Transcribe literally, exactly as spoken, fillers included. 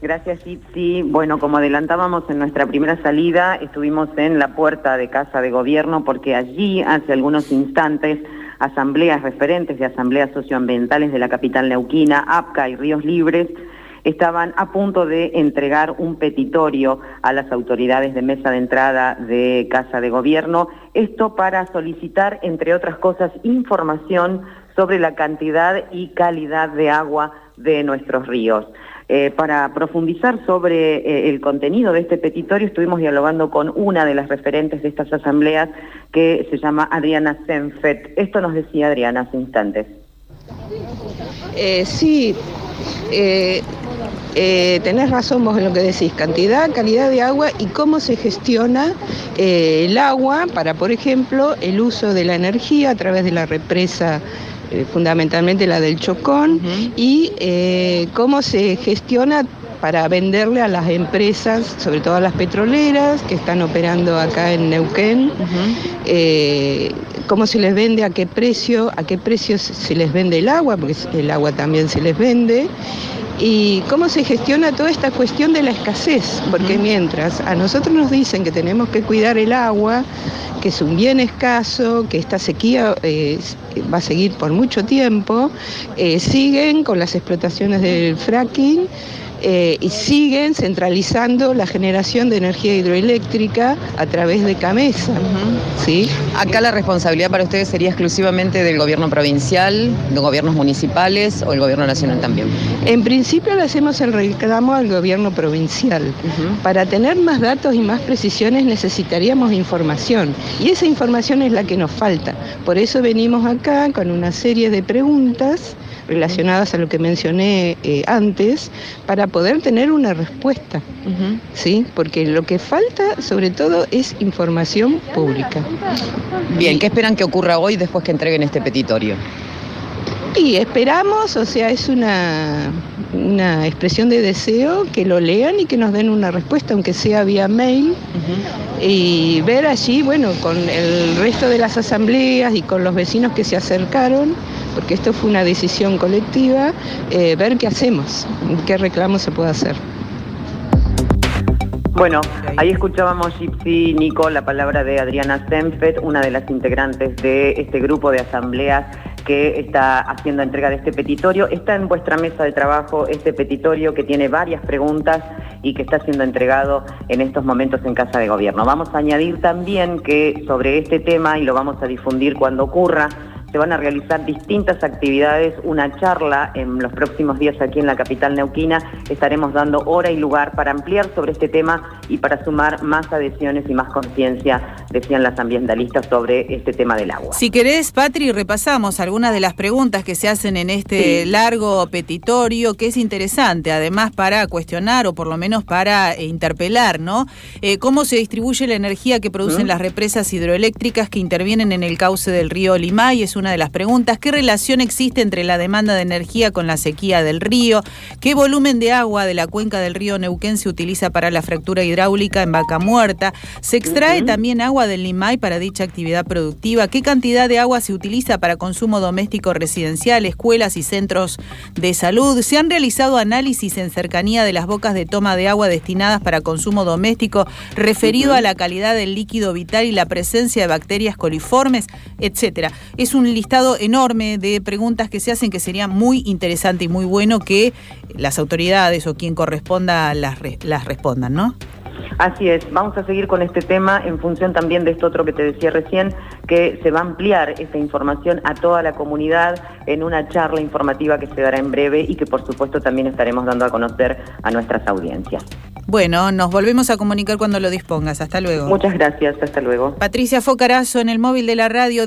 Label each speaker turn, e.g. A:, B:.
A: Gracias, Ipsi. Bueno, como adelantábamos en nuestra primera salida, estuvimos en la puerta de Casa de Gobierno porque allí, hace algunos instantes, asambleas referentes de asambleas socioambientales de la capital neuquina, APCA y Ríos Libres, estaban a punto de entregar un petitorio a las autoridades de mesa de entrada de Casa de Gobierno, esto para solicitar, entre otras cosas, información sobre la cantidad y calidad de agua de nuestros ríos. Eh, para profundizar sobre eh, el contenido de este petitorio, estuvimos dialogando con una de las referentes de estas asambleas, que se llama Adriana Zenfet. Esto nos decía Adriana hace instantes.
B: Eh, sí, eh, eh, tenés razón vos en lo que decís, cantidad, calidad de agua y cómo se gestiona eh, el agua para, por ejemplo, el uso de la energía a través de la represa, eh, fundamentalmente la del Chocón, uh-huh. y eh, cómo se gestiona para venderle a las empresas, sobre todo a las petroleras que están operando acá en Neuquén, uh-huh. eh, cómo se les vende, a qué precio, a qué precio se les vende el agua, porque el agua también se les vende, y cómo se gestiona toda esta cuestión de la escasez, porque uh-huh. mientras a nosotros nos dicen que tenemos que cuidar el agua, que es un bien escaso, que esta sequía eh, va a seguir por mucho tiempo, eh, siguen con las explotaciones del fracking, Eh, y siguen centralizando la generación de energía hidroeléctrica a través de Camesa. Uh-huh. ¿Sí?
C: ¿Acá la responsabilidad para ustedes sería exclusivamente del gobierno provincial, de gobiernos municipales o el gobierno nacional también?
B: En principio le hacemos el reclamo al gobierno provincial. Uh-huh. Para tener más datos y más precisiones necesitaríamos información, y esa información es la que nos falta. Por eso venimos acá con una serie de preguntas relacionadas a lo que mencioné eh, antes, para poder tener una respuesta, uh-huh. ¿sí? Porque lo que falta, sobre todo, es información pública.
C: Bien, ¿qué esperan que ocurra hoy después que entreguen este petitorio?
B: Y esperamos, o sea, es una, una expresión de deseo, que lo lean y que nos den una respuesta, aunque sea vía mail, uh-huh. y ver allí, bueno, con el resto de las asambleas y con los vecinos que se acercaron, porque esto fue una decisión colectiva, eh, ver qué hacemos, qué reclamo se puede hacer.
A: Bueno, ahí escuchábamos, Gypsy, Nico, la palabra de Adriana Zenfet, una de las integrantes de este grupo de asambleas que está haciendo entrega de este petitorio. Está en vuestra mesa de trabajo este petitorio, que tiene varias preguntas y que está siendo entregado en estos momentos en Casa de Gobierno. Vamos a añadir también que sobre este tema, y lo vamos a difundir cuando ocurra, se van a realizar distintas actividades, una charla en los próximos días aquí en la capital neuquina. Estaremos dando hora y lugar para ampliar sobre este tema y para sumar más adhesiones y más conciencia, decían las ambientalistas, sobre este tema del agua.
D: Si querés, Patri, repasamos algunas de las preguntas que se hacen en este sí. largo petitorio, que es interesante, además, para cuestionar o por lo menos para eh, interpelar, ¿no? Eh, ¿Cómo se distribuye la energía que producen ¿Mm? las represas hidroeléctricas que intervienen en el cauce del río Limay? Es una de las preguntas. ¿Qué relación existe entre la demanda de energía con la sequía del río? ¿Qué volumen de agua de la cuenca del río Neuquén se utiliza para la fractura hidráulica en Vaca Muerta? ¿Se extrae uh-huh. también agua del Limay para dicha actividad productiva? ¿Qué cantidad de agua se utiliza para consumo doméstico residencial, escuelas y centros de salud? ¿Se han realizado análisis en cercanía de las bocas de toma de agua destinadas para consumo doméstico referido uh-huh. a la calidad del líquido vital y la presencia de bacterias coliformes, etcétera? Es un listado enorme de preguntas que se hacen, que sería muy interesante y muy bueno que las autoridades o quien corresponda las, las respondan, ¿no?
A: Así es, vamos a seguir con este tema en función también de esto otro que te decía recién, que se va a ampliar esta información a toda la comunidad en una charla informativa que se dará en breve y que por supuesto también estaremos dando a conocer a nuestras audiencias.
D: Bueno, nos volvemos a comunicar cuando lo dispongas. Hasta luego.
A: Muchas gracias, hasta luego.
D: Patricia Focarazo en el móvil de la radio.